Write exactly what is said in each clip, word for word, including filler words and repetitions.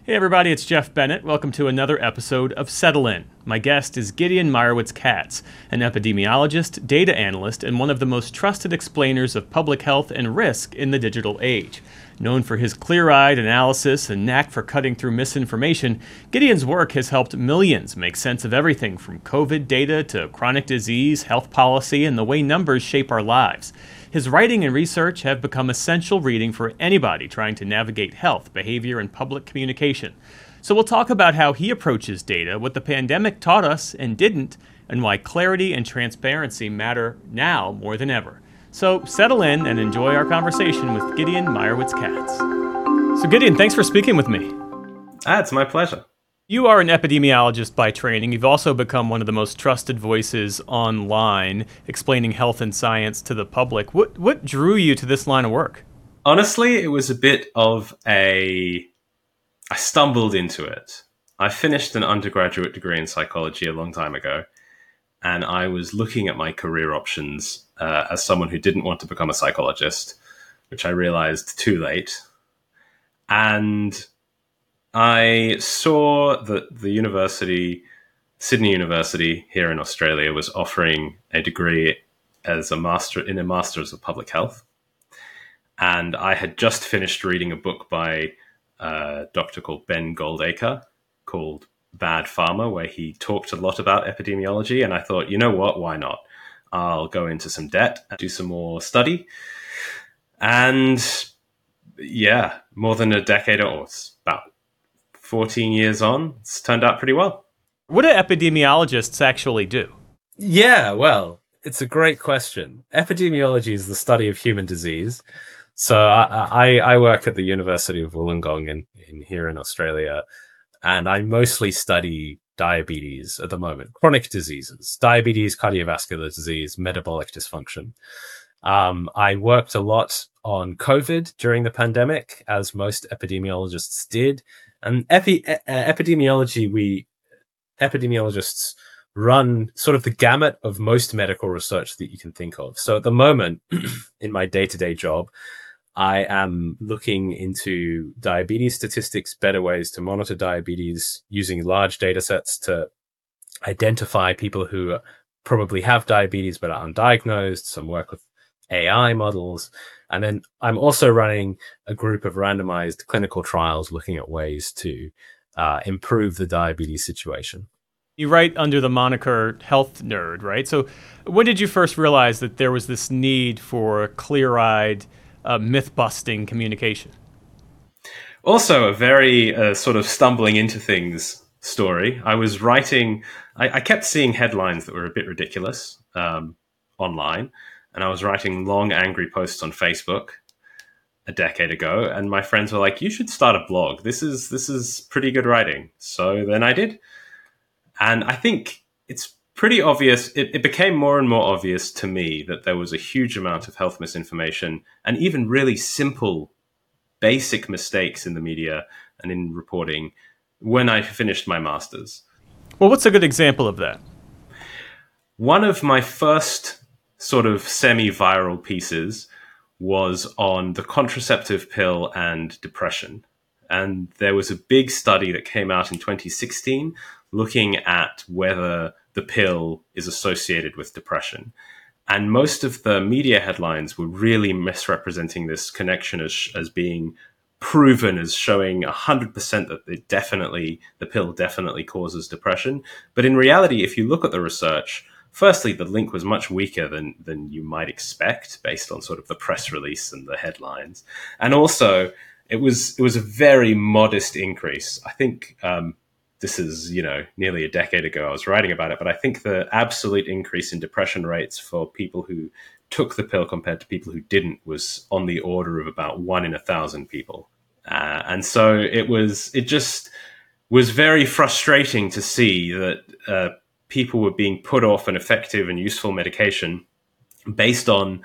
Hey everybody, it's Jeff Bennett. Welcome to another episode of Settle In. My guest is Gideon Meyerowitz-Katz, an epidemiologist, data analyst, and one of the most trusted explainers of public health and risk in the digital age. Known for his clear-eyed analysis and knack for cutting through misinformation, Gideon's work has helped millions make sense of everything from COVID data to chronic disease, health policy, and the way numbers shape our lives. His writing and research have become essential reading for anybody trying to navigate health, behavior, and public communication. So we'll talk about how he approaches data, what the pandemic taught us and didn't, and why clarity and transparency matter now more than ever. So settle in and enjoy our conversation with Gideon Meyerowitz-Katz. So Gideon, thanks for speaking with me. Ah, it's my pleasure. You are an epidemiologist by training. You've also become one of the most trusted voices online, explaining health and science to the public. What what drew you to this line of work? Honestly, it was a bit of a... I stumbled into it. I finished an undergraduate degree in psychology a long time ago, and I was looking at my career options uh, as someone who didn't want to become a psychologist, which I realized too late. And I saw that the university, Sydney University here in Australia, was offering a degree as a master in a Masters of Public Health. And I had just finished reading a book by a doctor called Ben Goldacre called Bad Pharma, where he talked a lot about epidemiology. And I thought, you know what, why not? I'll go into some debt and do some more study. And yeah, more than a decade, or it's about fourteen years on, it's turned out pretty well. What do epidemiologists actually do? Yeah, well, it's a great question. Epidemiology is the study of human disease. So I, I, I work at the University of Wollongong in, in here in Australia, and I mostly study diabetes at the moment, chronic diseases, diabetes, cardiovascular disease, metabolic dysfunction. Um, I worked a lot on COVID during the pandemic, as most epidemiologists did. And epi- e- epidemiology, we epidemiologists run sort of the gamut of most medical research that you can think of. So at the moment, in my day-to-day job, I am looking into diabetes statistics, better ways to monitor diabetes, using large data sets to identify people who probably have diabetes but are undiagnosed, some work with A I models. And then I'm also running a group of randomized clinical trials looking at ways to uh, improve the diabetes situation. You write under the moniker health nerd, right? So when did you first realize that there was this need for clear-eyed, uh, myth-busting communication? Also, a very uh, sort of stumbling into things story. I was writing, I, I kept seeing headlines that were a bit ridiculous um, online. And I was writing long, angry posts on Facebook a decade ago. And my friends were like, you should start a blog. This is this is pretty good writing. So then I did. And I think it's pretty obvious. It, it became more and more obvious to me that there was a huge amount of health misinformation and even really simple, basic mistakes in the media and in reporting when I finished my master's. Well, what's a good example of that? One of my first sort of semi-viral pieces was on the contraceptive pill and depression. And there was a big study that came out in twenty sixteen looking at whether the pill is associated with depression. And most of the media headlines were really misrepresenting this connection as, as being proven, as showing one hundred percent that it definitely, the pill definitely causes depression. But in reality, if you look at the research, firstly, the link was much weaker than than you might expect based on sort of the press release and the headlines. And also, it was it was a very modest increase. I think um, this is, you know, nearly a decade ago I was writing about it, but I think the absolute increase in depression rates for people who took the pill compared to people who didn't was on the order of about one in a thousand people. Uh, and so it was, it just was very frustrating to see that uh, people were being put off an effective and useful medication based on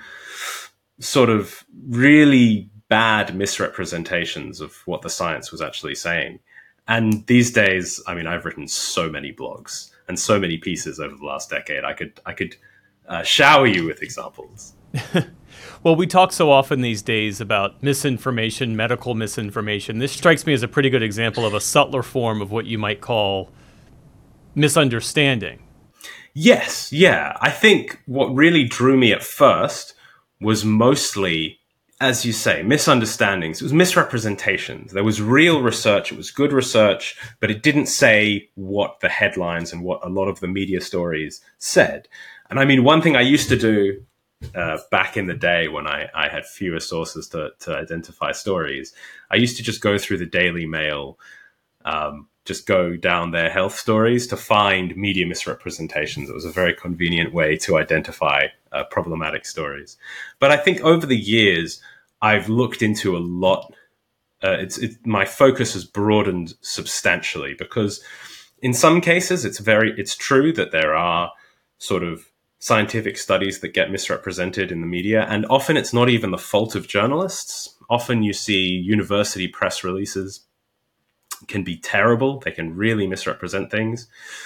sort of really bad misrepresentations of what the science was actually saying. And these days, I mean, I've written so many blogs and so many pieces over the last decade. I could I could uh, shower you with examples. Well, we talk so often these days about misinformation, medical misinformation. This strikes me as a pretty good example of a subtler form of what you might call misunderstanding. Yes, yeah. I think what really drew me at first was mostly, as you say, misunderstandings. It was misrepresentations. There was real research. It was good research, but it didn't say what the headlines and what a lot of the media stories said. And I mean, one thing I used to do uh, back in the day when I, I had fewer sources to, to identify stories, I used to just go through the Daily Mail, um, just go down their health stories to find media misrepresentations. It was a very convenient way to identify uh, problematic stories. But I think over the years, I've looked into a lot. Uh, it's it, my focus has broadened substantially because in some cases, it's very it's true that there are sort of scientific studies that get misrepresented in the media, and often it's not even the fault of journalists. Often you see university press releases can be terrible. They can really misrepresent things.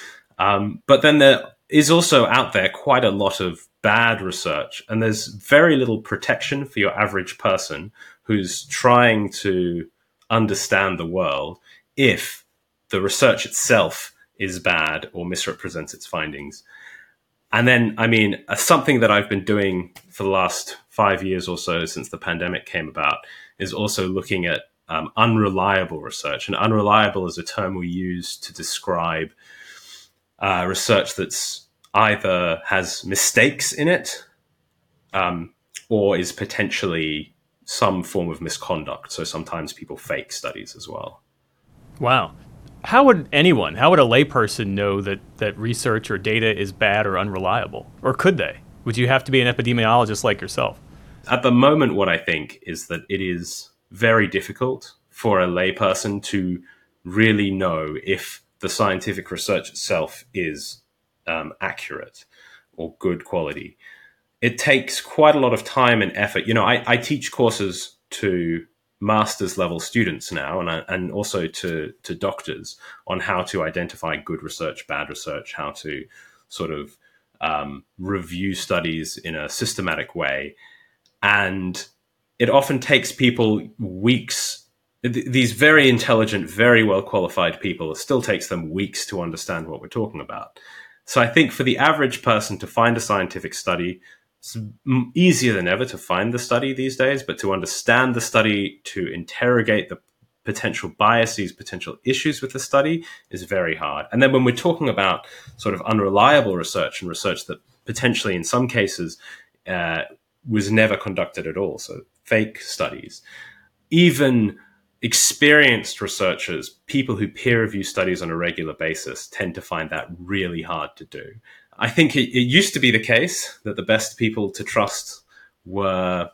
Um, but then there is also out there quite a lot of bad research, and there's very little protection for your average person who's trying to understand the world if the research itself is bad or misrepresents its findings. And then, I mean, uh, something that I've been doing for the last five years or so since the pandemic came about is also looking at um, unreliable research. And unreliable is a term we use to describe uh, research that's either has mistakes in it um, or is potentially some form of misconduct. So sometimes people fake studies as well. Wow. How would anyone, how would a layperson know that, that research or data is bad or unreliable? Or could they? Would you have to be an epidemiologist like yourself? At the moment, what I think is that it is very difficult for a layperson to really know if the scientific research itself is um, accurate or good quality. It takes quite a lot of time and effort. You know, I, I teach courses to master's level students now, and I, and also to to doctors on how to identify good research, bad research, how to sort of um, review studies in a systematic way. And it often takes people weeks. Th- these very intelligent, very well qualified people, it still takes them weeks to understand what we're talking about. So I think for the average person to find a scientific study, it's easier than ever to find the study these days, but to understand the study, to interrogate the potential biases, potential issues with the study is very hard. And then when we're talking about sort of unreliable research and research that potentially in some cases uh, was never conducted at all, so fake studies, even experienced researchers, people who peer review studies on a regular basis, tend to find that really hard to do. I think it, it used to be the case that the best people to trust were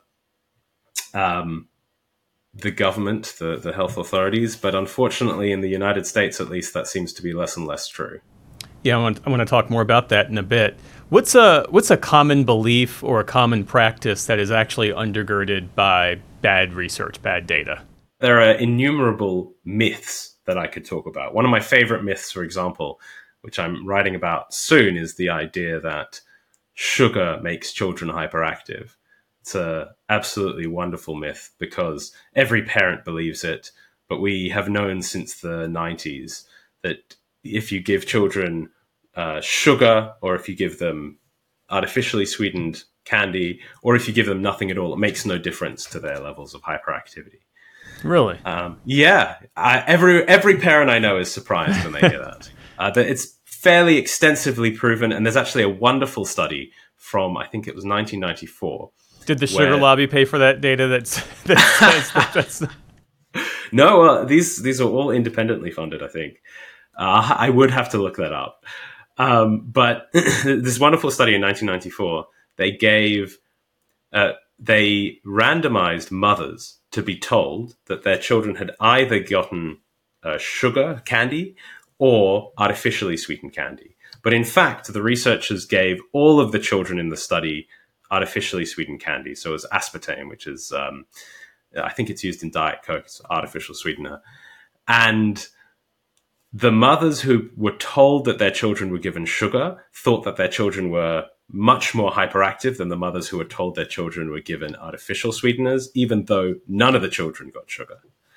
um, the government, the, the health authorities. But unfortunately, in the United States, at least, that seems to be less and less true. Yeah, I want, I want to talk more about that in a bit. What's a what's a common belief or a common practice that is actually undergirded by bad research, bad data? There are innumerable myths that I could talk about. One of my favorite myths, for example, which I'm writing about soon, is the idea that sugar makes children hyperactive. It's a absolutely wonderful myth because every parent believes it, but we have known since the nineties that if you give children uh, sugar, or if you give them artificially sweetened candy, or if you give them nothing at all, it makes no difference to their levels of hyperactivity. Really? Um, yeah. I, every every parent I know is surprised when they hear that. Uh, that it's fairly extensively proven, and there's actually a wonderful study from, I think it was nineteen ninety-four. Did the sugar where... lobby pay for that data that's, that says that that's... No, uh, these these are all independently funded, I think. Uh, I would have to look that up. Um, but this wonderful study in nineteen ninety-four, they gave, uh, they randomized mothers to be told that their children had either gotten uh, sugar candy or artificially sweetened candy. But in fact, the researchers gave all of the children in the study artificially sweetened candy. So it was aspartame, which is, um, I think it's used in Diet Coke, it's artificial sweetener. And the mothers who were told that their children were given sugar thought that their children were much more hyperactive than the mothers who were told their children were given artificial sweeteners, even though none of the children got sugar.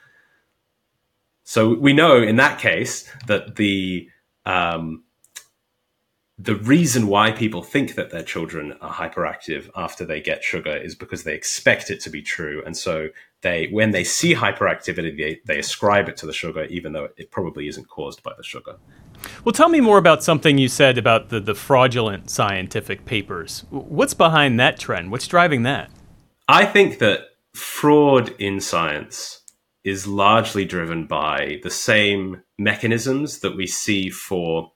So we know in that case that the um, the reason why people think that their children are hyperactive after they get sugar is because they expect it to be true. And so they, when they see hyperactivity, they, they ascribe it to the sugar, even though it probably isn't caused by the sugar. Well, tell me more about something you said about the, the fraudulent scientific papers. What's behind that trend? What's driving that? I think that fraud in science is largely driven by the same mechanisms that we see for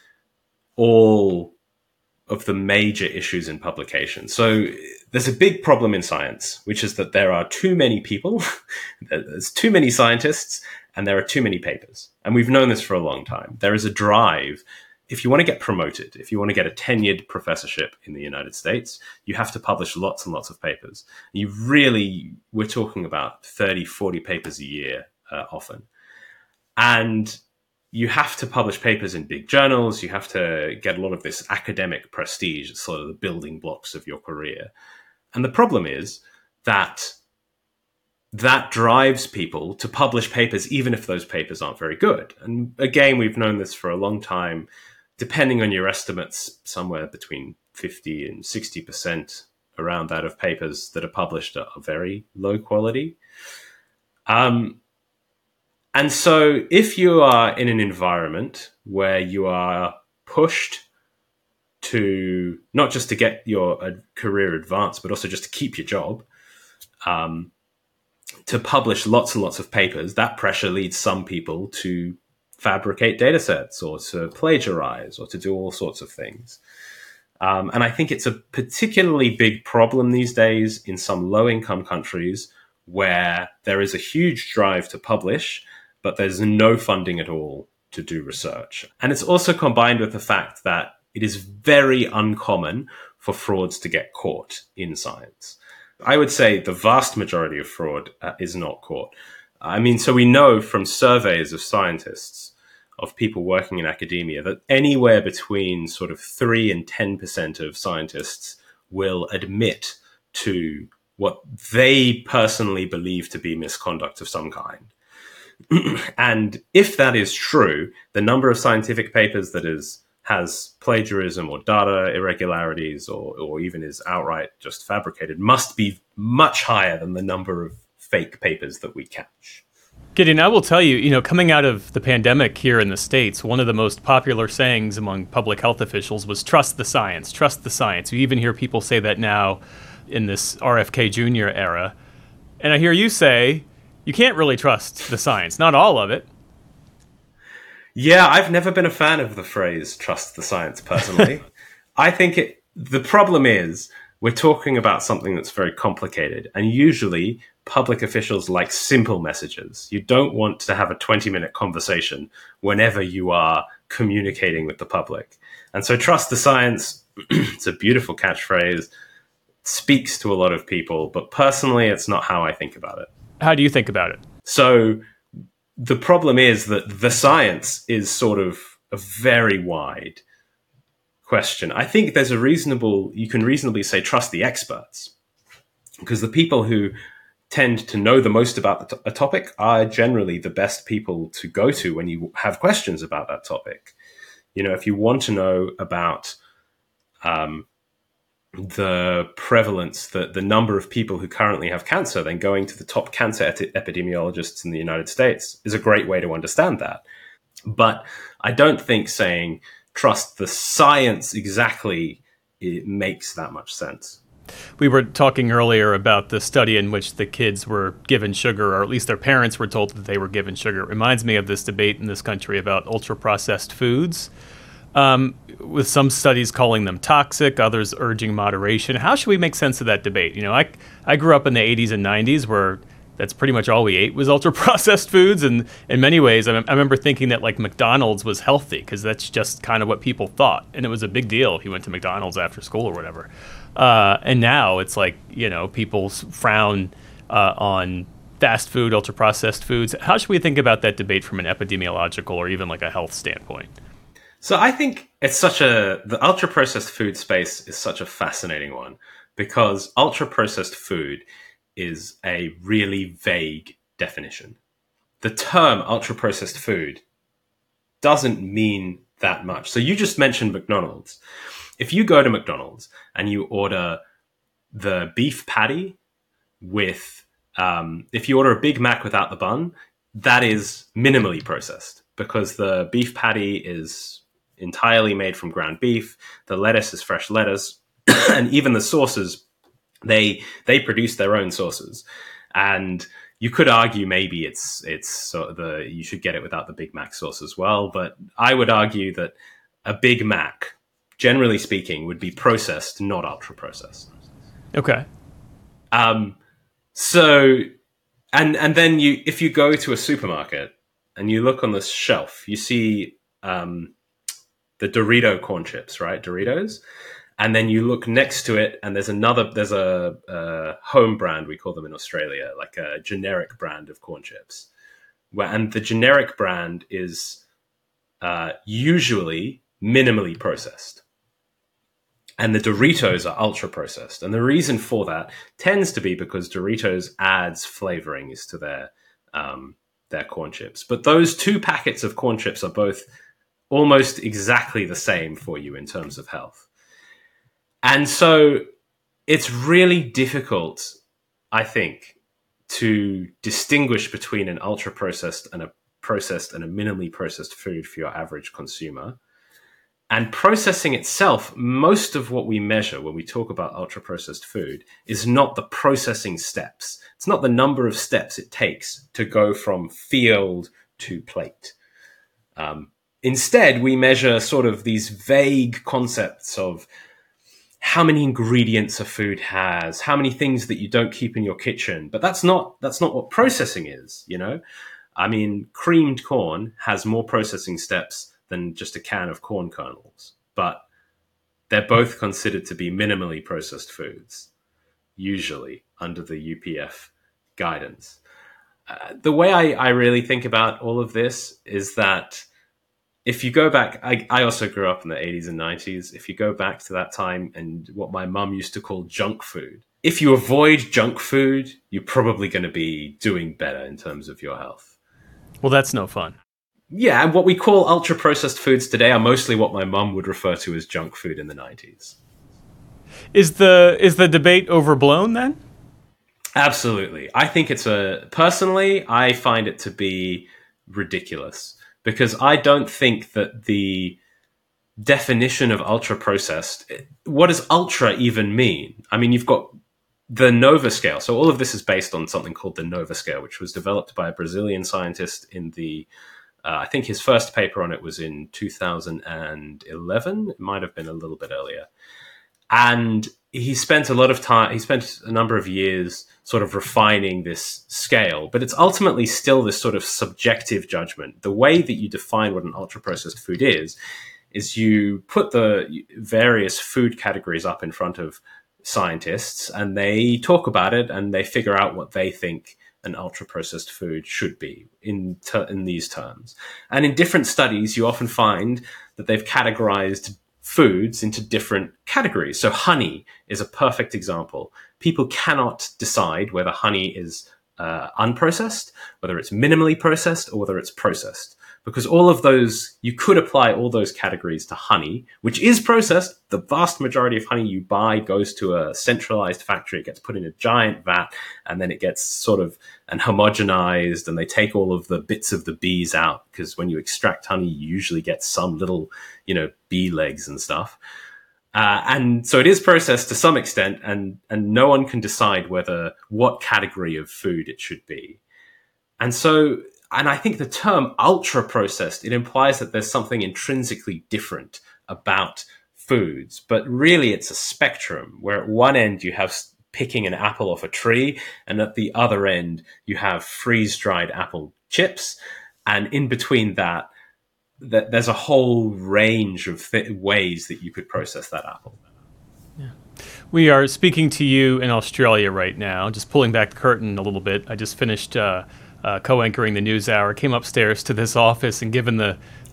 all of the major issues in publication. So there's a big problem in science, which is that there are too many people, there's too many scientists, and there are too many papers. And we've known this for a long time. There is a drive. If you want to get promoted, if you want to get a tenured professorship in the United States, you have to publish lots and lots of papers. You really, we're talking about thirty, forty papers a year uh, often. And you have to publish papers in big journals. You have to get a lot of this academic prestige. It's sort of the building blocks of your career. And the problem is that that drives people to publish papers, even if those papers aren't very good. And again, we've known this for a long time. Depending on your estimates, somewhere between fifty and sixty percent around that of papers that are published are very low quality. Um, and so if you are in an environment where you are pushed to not just to get your uh, career advanced, but also just to keep your job, um, to publish lots and lots of papers, that pressure leads some people to fabricate data sets or to plagiarize or to do all sorts of things. Um, and I think it's a particularly big problem these days in some low-income countries where there is a huge drive to publish, but there's no funding at all to do research. And it's also combined with the fact that it is very uncommon for frauds to get caught in science. I would say the vast majority of fraud uh, is not caught. I mean, so we know from surveys of scientists, of people working in academia, that anywhere between sort of three and ten percent of scientists will admit to what they personally believe to be misconduct of some kind. And if that is true, the number of scientific papers that is has plagiarism or data irregularities or, or even is outright just fabricated must be much higher than the number of fake papers that we catch. Gideon, I will tell you, you know, coming out of the pandemic here in the States, one of the most popular sayings among public health officials was trust the science, trust the science. You even hear people say that now in this R F K Junior era. And I hear you say you can't really trust the science, not all of it. Yeah, I've never been a fan of the phrase trust the science personally. I think it, the problem is we're talking about something that's very complicated, and usually public officials like simple messages. You don't want to have a twenty minute conversation whenever you are communicating with the public. And so trust the science, it's a beautiful catchphrase, speaks to a lot of people, but personally, it's not how I think about it. How do you think about it? So the problem is that the science is sort of a very wide question. I think there's a reasonable, you can reasonably say trust the experts, because the people who tend to know the most about a topic are generally the best people to go to when you have questions about that topic. You know, if you want to know about um, the prevalence, the, the number of people who currently have cancer, then going to the top cancer eti- epidemiologists in the United States is a great way to understand that. But I don't think saying trust the science exactly it makes that much sense. We were talking earlier about the study in which the kids were given sugar, or at least their parents were told that they were given sugar. It reminds me of this debate in this country about ultra-processed foods, um, with some studies calling them toxic, others urging moderation. How should we make sense of that debate? You know, I, I grew up in the eighties and nineties where that's pretty much all we ate was ultra-processed foods. And in many ways, I, I remember thinking that like McDonald's was healthy because that's just kind of what people thought. And it was a big deal if you went to McDonald's after school or whatever. Uh, and now it's like, you know, people frown uh, on fast food, ultra-processed foods. How should we think about that debate from an epidemiological or even like a health standpoint? So I think it's such a, the ultra processed food space is such a fascinating one because ultra processed food is a really vague definition. The term ultra processed food doesn't mean that much. So you just mentioned McDonald's. If you go to McDonald's and you order the beef patty with, um, if you order a Big Mac without the bun, that is minimally processed because the beef patty is entirely made from ground beef. The lettuce is fresh lettuce, and even the sauces, they they produce their own sauces. And you could argue maybe it's it's sort of the you should get it without the Big Mac sauce as well, but I would argue that a Big Mac, generally speaking, would be processed, not ultra processed. Okay. Um. So, and and then you if you go to a supermarket and you look on the shelf, you see um, the Dorito corn chips, right? Doritos. And then you look next to it, and there's another, there's a, a home brand, we call them in Australia, like a generic brand of corn chips. Where, and the generic brand is uh, usually minimally processed. And the Doritos are ultra processed. And the reason for that tends to be because Doritos adds flavorings to their, um, their corn chips. But those two packets of corn chips are both almost exactly the same for you in terms of health. And so it's really difficult, I think, to distinguish between an ultra-processed and a processed and a minimally processed food for your average consumer. And processing itself, most of what we measure when we talk about ultra-processed food is not the processing steps. It's not the number of steps it takes to go from field to plate. Um, instead, we measure sort of these vague concepts of how many ingredients a food has, how many things that you don't keep in your kitchen. But that's not that's not what processing is, you know? I mean, creamed corn has more processing steps than just a can of corn kernels. But they're both considered to be minimally processed foods, usually under the U P F guidance. Uh, the way I, I really think about all of this is that if you go back, I, I also grew up in the eighties and nineties. If you go back to that time and what my mum used to call junk food, if you avoid junk food, you're probably going to be doing better in terms of your health. Well, that's no fun. Yeah, and what we call ultra-processed foods today are mostly what my mum would refer to as junk food in the nineties. Is the is the debate overblown then? Absolutely. I think it's a... Personally, I find it to be ridiculous. Because I don't think that the definition of ultra processed, what does ultra even mean? I mean, you've got the Nova scale. So all of this is based on something called the Nova scale, which was developed by a Brazilian scientist in the, uh, I think his first paper on it was in two thousand eleven. It might have been a little bit earlier. And he spent a lot of time, he spent a number of years sort of refining this scale, but it's ultimately still this sort of subjective judgment. The way that you define what an ultra-processed food is, is you put the various food categories up in front of scientists and they talk about it and they figure out what they think an ultra-processed food should be in, ter- in these terms. And in different studies, you often find that they've categorized foods into different categories. So honey is a perfect example. People cannot decide whether honey is uh, unprocessed, whether it's minimally processed, or whether it's processed. Because all of those, you could apply all those categories to honey, which is processed. The vast majority of honey you buy goes to a centralized factory. It gets put in a giant vat, and then it gets sort of and homogenized, and they take all of the bits of the bees out. Because when you extract honey, you usually get some little, you know, bee legs and stuff. Uh, and so it is processed to some extent, and, and no one can decide whether what category of food it should be. And so, and I think the term ultra processed, it implies that there's something intrinsically different about foods, but really it's a spectrum where at one end you have picking an apple off a tree, and at the other end you have freeze-dried apple chips, and in between that, that there's a whole range of th- ways that you could process that apple. Yeah. We are speaking to you in Australia right now, just pulling back the curtain a little bit. I just finished uh, uh, co-anchoring the news hour, came upstairs to this office, and given the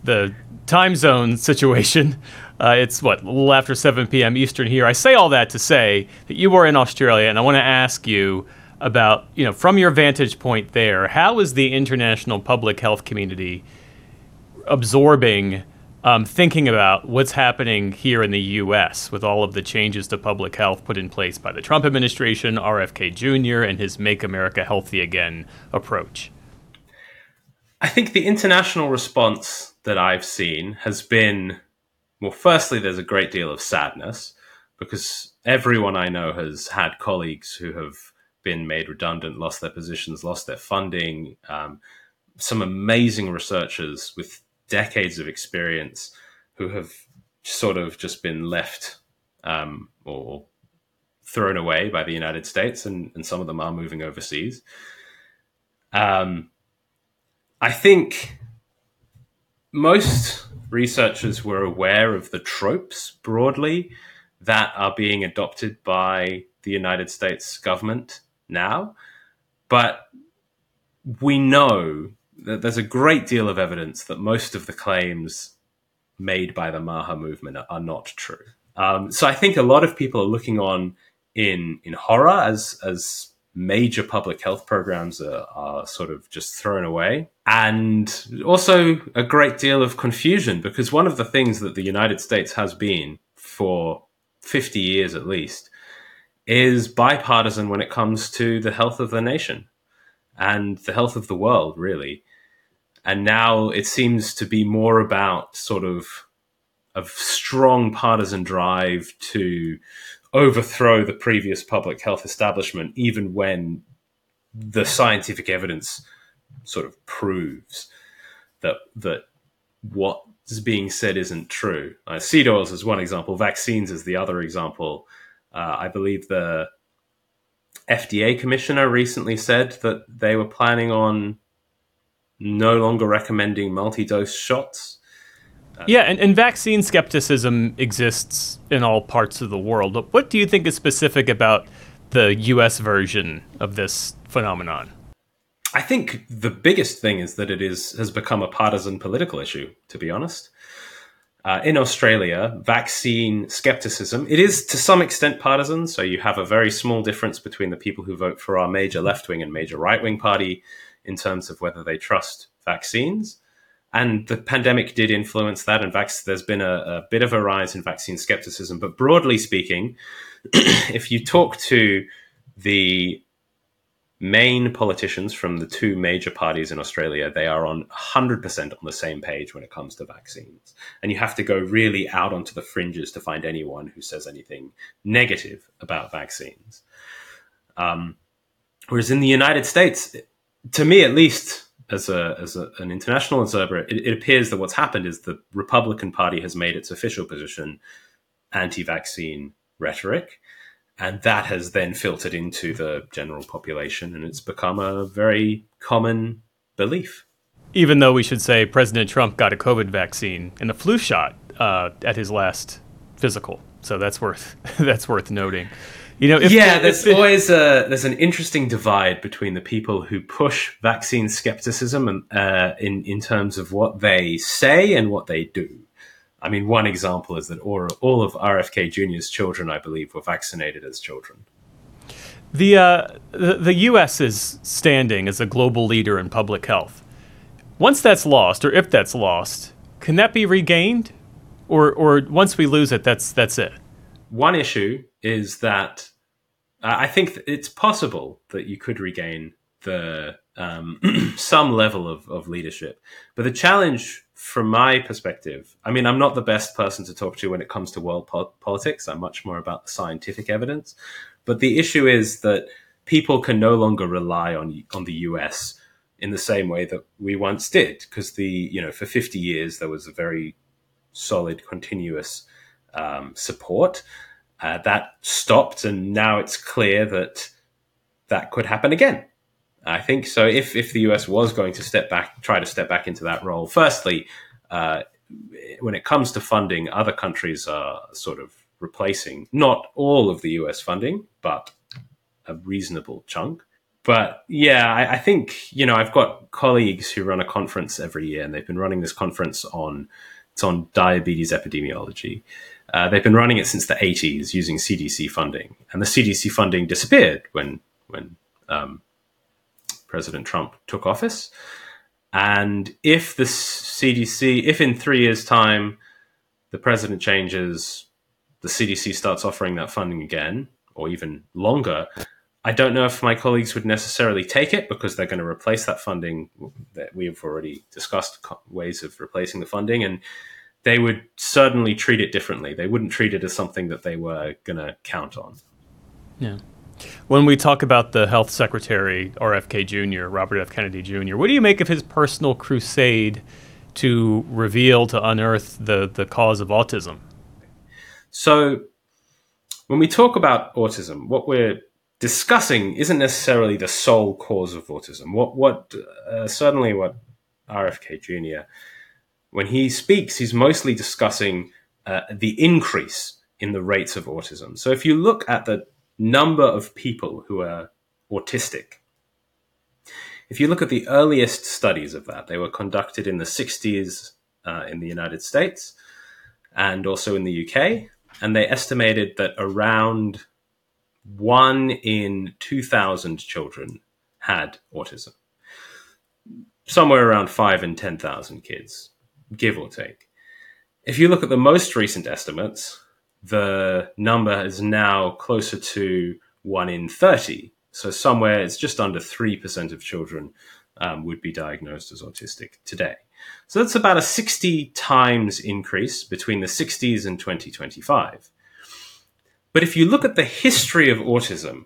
the time zone situation. Uh, it's what, a little after seven p.m. Eastern here. I say all that to say that you were in Australia, and I want to ask you about, you know, from your vantage point there, how is the international public health community absorbing, um, thinking about what's happening here in the U S with all of the changes to public health put in place by the Trump administration, R F K Junior, and his Make America Healthy Again approach? I think the international response that I've seen has been, well, firstly, there's a great deal of sadness because everyone I know has had colleagues who have been made redundant, lost their positions, lost their funding. Um, some amazing researchers with decades of experience who have sort of just been left um, or thrown away by the United States, and, and some of them are moving overseas. Um, I think most researchers were aware of the tropes broadly that are being adopted by the United States government now, but we know that there's a great deal of evidence that most of the claims made by the MAHA movement are, are not true. Um, so I think a lot of people are looking on in in horror as as major public health programs are, are sort of just thrown away, and also a great deal of confusion, because one of the things that the United States has been for fifty years at least is bipartisan when it comes to the health of the nation and the health of the world, really. And now it seems to be more about sort of a strong partisan drive to overthrow the previous public health establishment, even when the scientific evidence sort of proves that that what is being said isn't true. Uh, seed oils is one example. Vaccines is the other example. Uh, I believe the F D A commissioner recently said that they were planning on no longer recommending multi-dose shots. Uh, yeah, and, and vaccine skepticism exists in all parts of the world. But what do you think is specific about the U S version of this phenomenon? I think the biggest thing is that it is has become a partisan political issue, to be honest. Uh, in Australia, vaccine skepticism, it is to some extent partisan. So you have a very small difference between the people who vote for our major left-wing and major right-wing party in terms of whether they trust vaccines. And the pandemic did influence that. And vac- there's been a, a bit of a rise in vaccine skepticism. But broadly speaking, if you talk to the main politicians from the two major parties in Australia, they are on one hundred percent on the same page when it comes to vaccines. And you have to go really out onto the fringes to find anyone who says anything negative about vaccines. Um, whereas in the United States, to me at least, as a as a, an international observer, it, it appears that what's happened is the Republican Party has made its official position anti-vaccine rhetoric. And that has then filtered into the general population, and it's become a very common belief. Even though we should say President Trump got a COVID vaccine and a flu shot uh, at his last physical, so that's worth that's worth noting. You know, if yeah, the, there's if the, always a there's an interesting divide between the people who push vaccine skepticism and uh, in in terms of what they say and what they do. I mean, one example is that all, all of R F K Junior's children, I believe, were vaccinated as children. The, uh, the the U S's standing as a global leader in public health, once that's lost, or if that's lost, can that be regained? Or or once we lose it, that's that's it? One issue is that uh, I think that it's possible that you could regain the um, some level of, of leadership. But the challenge from my perspective, I mean, I'm not the best person to talk to when it comes to world po- politics. I'm much more about the scientific evidence. But the issue is that people can no longer rely on on the U S in the same way that we once did, because the you know for fifty years there was a very solid, continuous um, support uh, that stopped, and now it's clear that that could happen again. I think so. If if the U S was going to step back, try to step back into that role, firstly, uh, when it comes to funding, other countries are sort of replacing not all of the U S funding, but a reasonable chunk. but yeah, I, I think, you know, I've got colleagues who run a conference every year, and they've been running this conference on, it's on diabetes epidemiology. Uh, they've been running it since the eighties using C D C funding, and the C D C funding disappeared when when um, President Trump took office. And if the C D C, if in three years' time the president changes, the C D C starts offering that funding again, or even longer, I don't know if my colleagues would necessarily take it, because they're going to replace that funding. That we have already discussed ways of replacing the funding, and they would certainly treat it differently. They wouldn't treat it as something that they were going to count on. Yeah. When we talk about the health secretary, R F K Junior, Robert F. Kennedy Junior, what do you make of his personal crusade to reveal, to unearth the, the cause of autism? So when we talk about autism, what we're discussing isn't necessarily the sole cause of autism. What, what uh, certainly what R F K Junior, when he speaks, he's mostly discussing uh, the increase in the rates of autism. So if you look at the number of people who are autistic, if you look at the earliest studies of that, they were conducted in the sixties uh, in the United States and also in the U K. And they estimated that around one in two thousand children had autism. Somewhere around five in ten thousand kids, give or take. If you look at the most recent estimates, the number is now closer to one in thirty. So somewhere it's just under three percent of children um, would be diagnosed as autistic today. So that's about a sixty times increase between the sixties and twenty twenty-five. But if you look at the history of autism,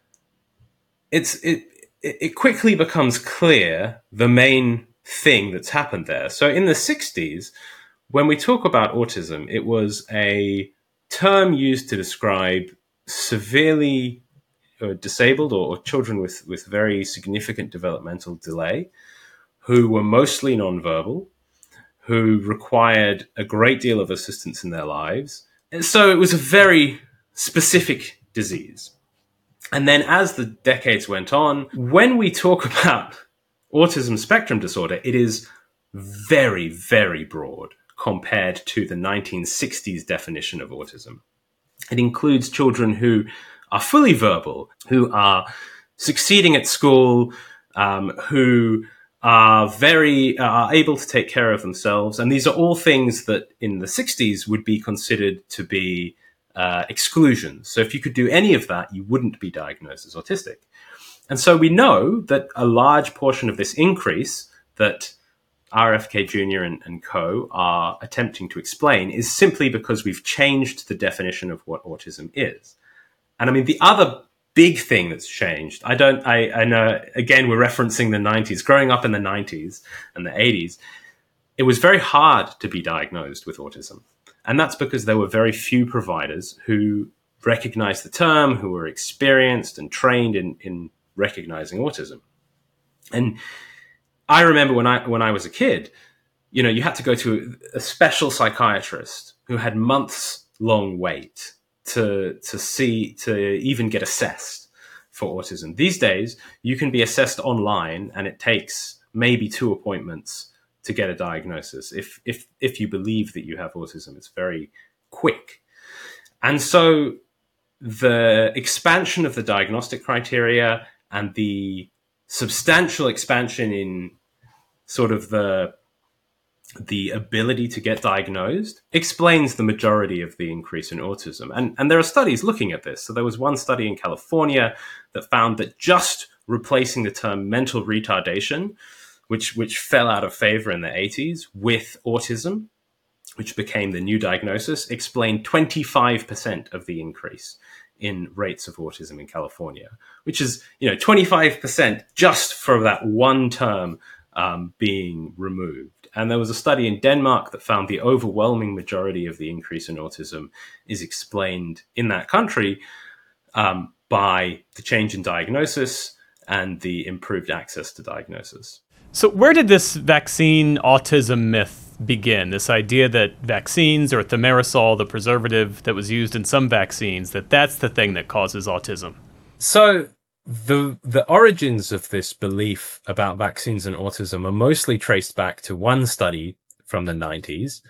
it's it it quickly becomes clear the main thing that's happened there. So in the sixties, when we talk about autism, it was a term used to describe severely uh, disabled or, or children with, with very significant developmental delay who were mostly nonverbal, who required a great deal of assistance in their lives. And so it was a very specific disease. And then as the decades went on, when we talk about autism spectrum disorder, it is very, very broad compared to the nineteen sixties definition of autism. It includes children who are fully verbal, who are succeeding at school, um, who are very are able to take care of themselves. And these are all things that in the sixties would be considered to be uh, exclusions. So if you could do any of that, you wouldn't be diagnosed as autistic. And so we know that a large portion of this increase that R F K Junior and, and co are attempting to explain is simply because we've changed the definition of what autism is. And I mean, the other big thing that's changed, I don't, I, I know, again, we're referencing the nineties. Growing up in the nineties and the eighties, it was very hard to be diagnosed with autism. And that's because there were very few providers who recognized the term, who were experienced and trained in, in recognizing autism. And I remember when I when I was a kid, you know, you had to go to a special psychiatrist who had months long wait to to see to even get assessed for autism. These days, you can be assessed online, and it takes maybe two appointments to get a diagnosis. If if if you believe that you have autism, it's very quick. And so the expansion of the diagnostic criteria and the substantial expansion in sort of the the ability to get diagnosed explains the majority of the increase in autism. And, and there are studies looking at this. So there was one study in California that found that just replacing the term mental retardation, which, which fell out of favor in the eighties, with autism, which became the new diagnosis, explained twenty-five percent of the increase in rates of autism in California, which is, you know, twenty-five percent just for that one term um, being removed. And there was a study in Denmark that found the overwhelming majority of the increase in autism is explained in that country um, by the change in diagnosis and the improved access to diagnosis. So where did this vaccine autism myth begin? This idea that vaccines, or thimerosal, the preservative that was used in some vaccines, that that's the thing that causes autism? So the the origins of this belief about vaccines and autism are mostly traced back to one study from the nineties.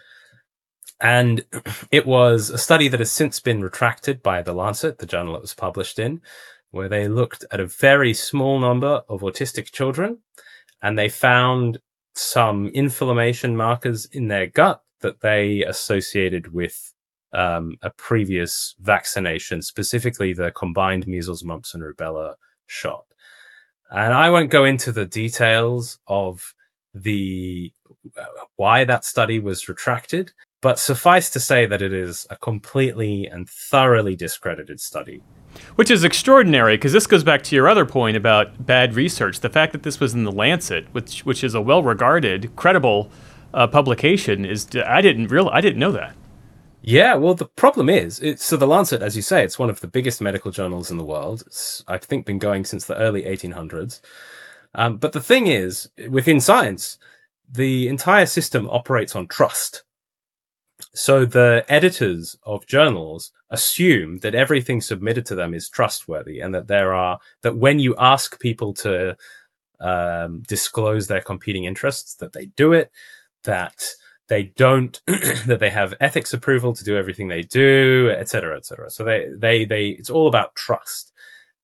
And it was a study that has since been retracted by The Lancet, the journal it was published in, where they looked at a very small number of autistic children, and they found some inflammation markers in their gut that they associated with um, a previous vaccination, specifically the combined measles, mumps, and rubella shot. And I won't go into the details of the uh, why that study was retracted, but suffice to say that it is a completely and thoroughly discredited study. Which is extraordinary, because this goes back to your other point about bad research. The fact that this was in The Lancet, which which is a well-regarded, credible uh, publication, is I didn't real I didn't know that. Yeah, well, the problem is, it's, so The Lancet, as you say, it's one of the biggest medical journals in the world. It's, I think, been going since the early eighteen hundreds. Um, but the thing is, within science, the entire system operates on trust. So the editors of journals assume that everything submitted to them is trustworthy, and that there are that when you ask people to um, disclose their competing interests, that they do it, that they don't, that they have ethics approval to do everything they do, et cetera, et cetera. So they, they, they, it's all about trust.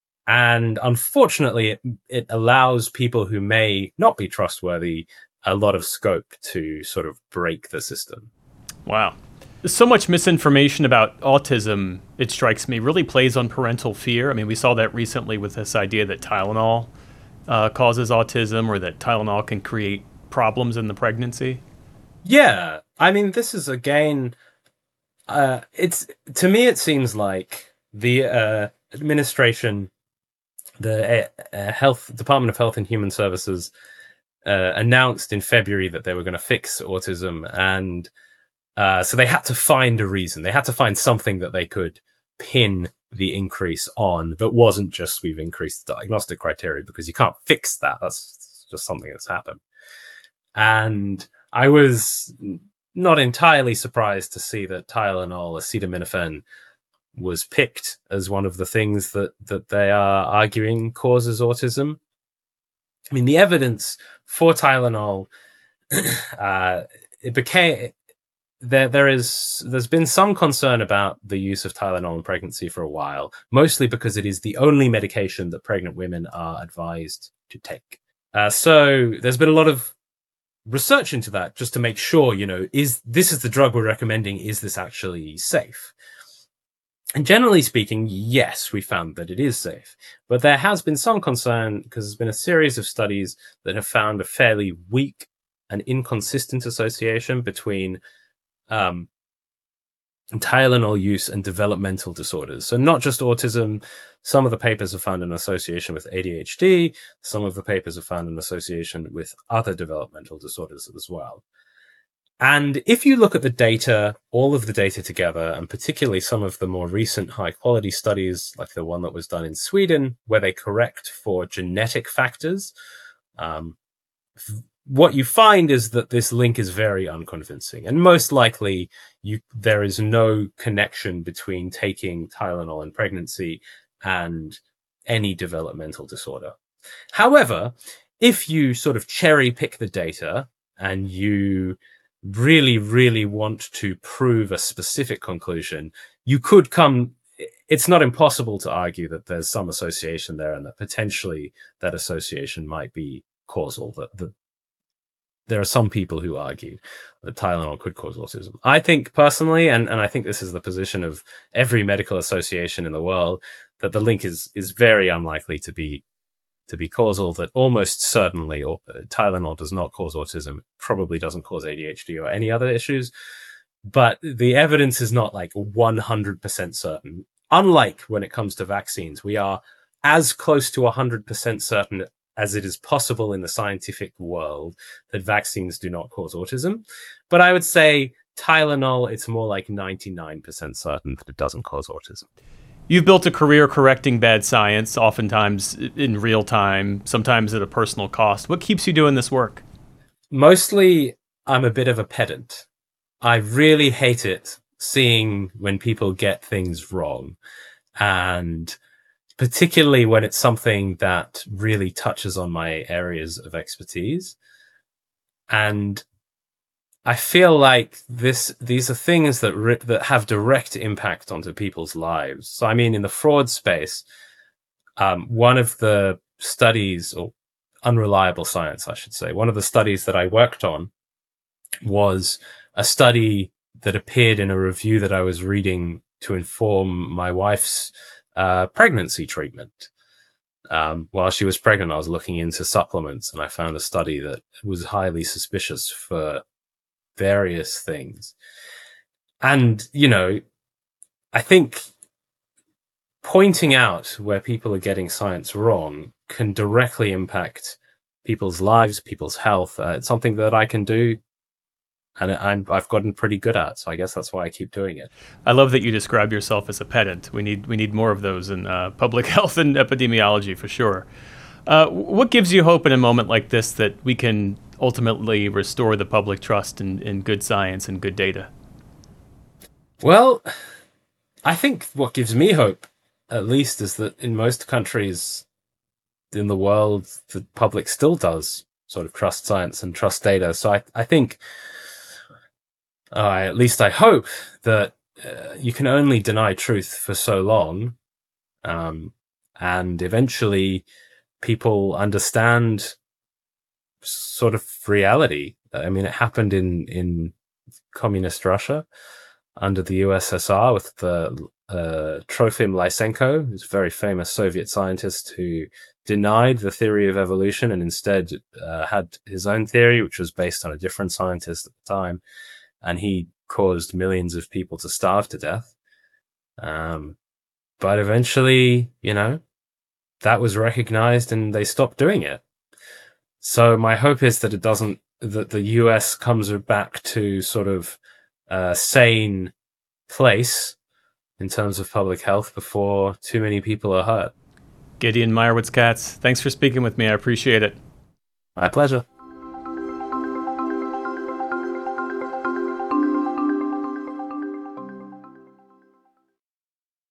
And unfortunately, it, it allows people who may not be trustworthy a lot of scope to sort of break the system. Wow. So much misinformation about autism, it strikes me, really plays on parental fear. I mean, we saw that recently with this idea that Tylenol uh, causes autism, or that Tylenol can create problems in the pregnancy. Yeah. I mean, this is, again, uh, it's to me, it seems like the uh, administration, the uh, Health Department of Health and Human Services uh, announced in February that they were going to fix autism, and Uh, so they had to find a reason. They had to find something that they could pin the increase on that wasn't just we've increased the diagnostic criteria, because you can't fix that. That's just something that's happened. And I was not entirely surprised to see that Tylenol, acetaminophen, was picked as one of the things that, that they are arguing causes autism. I mean, the evidence for Tylenol, uh, it became... There, there is, there's been some concern about the use of Tylenol in pregnancy for a while, mostly because it is the only medication that pregnant women are advised to take. Uh, so there's been a lot of research into that, just to make sure, you know, is this is the drug we're recommending? Is this actually safe? And generally speaking, yes, we found that it is safe. But there has been some concern because there's been a series of studies that have found a fairly weak and inconsistent association between Um, Tylenol use and developmental disorders. So not just autism. Some of the papers have found an association with A D H D. Some of the papers have found an association with other developmental disorders as well. And if you look at the data, all of the data together, and particularly some of the more recent high quality studies, like the one that was done in Sweden, where they correct for genetic factors, um, what you find is that this link is very unconvincing, and most likely you there is no connection between taking Tylenol in pregnancy and any developmental disorder. However, if you sort of cherry pick the data and you really, really want to prove a specific conclusion, you could come, it's not impossible to argue that there's some association there, and that potentially that association might be causal, that the there are some people who argue that Tylenol could cause autism. I think personally, and, and I think this is the position of every medical association in the world, that the link is is very unlikely to be to be causal, that almost certainly or, uh, Tylenol does not cause autism, probably doesn't cause A D H D or any other issues. But the evidence is not like one hundred percent certain. Unlike when it comes to vaccines, we are as close to one hundred percent certain as it is possible in the scientific world that vaccines do not cause autism. But I would say Tylenol, it's more like ninety-nine percent certain that it doesn't cause autism. You've built a career correcting bad science, oftentimes in real time, sometimes at a personal cost. What keeps you doing this work? Mostly, I'm a bit of a pedant. I really hate it seeing when people get things wrong. And particularly when it's something that really touches on my areas of expertise. And I feel like this these are things that re- that have direct impact onto people's lives. So I mean, in the fraud space, um, one of the studies, or unreliable science, I should say, one of the studies that I worked on was a study that appeared in a review that I was reading to inform my wife's uh, pregnancy treatment. Um, while she was pregnant, I was looking into supplements, and I found a study that was highly suspicious for various things. And, you know, I think pointing out where people are getting science wrong can directly impact people's lives, people's health. Uh, it's something that I can do, and I'm, I've gotten pretty good at. So I guess that's why I keep doing it. I love that you describe yourself as a pedant. We need we need more of those in uh, public health and epidemiology for sure. Uh, what gives you hope in a moment like this that we can ultimately restore the public trust in, in good science and good data? Well, I think what gives me hope, at least, is that in most countries in the world, the public still does sort of trust science and trust data. So I, I think, uh, at least I hope, that uh, you can only deny truth for so long, um, and eventually people understand sort of reality. I mean, it happened in, in communist Russia under the U S S R with the uh, Trofim Lysenko, who's a very famous Soviet scientist who denied the theory of evolution and instead uh, had his own theory, which was based on a different scientist at the time. And he caused millions of people to starve to death. Um, but eventually, you know, that was recognized and they stopped doing it. So my hope is that it doesn't, that the U S comes back to sort of a sane place in terms of public health before too many people are hurt. Gideon Meyerowitz-Katz, thanks for speaking with me. I appreciate it. My pleasure.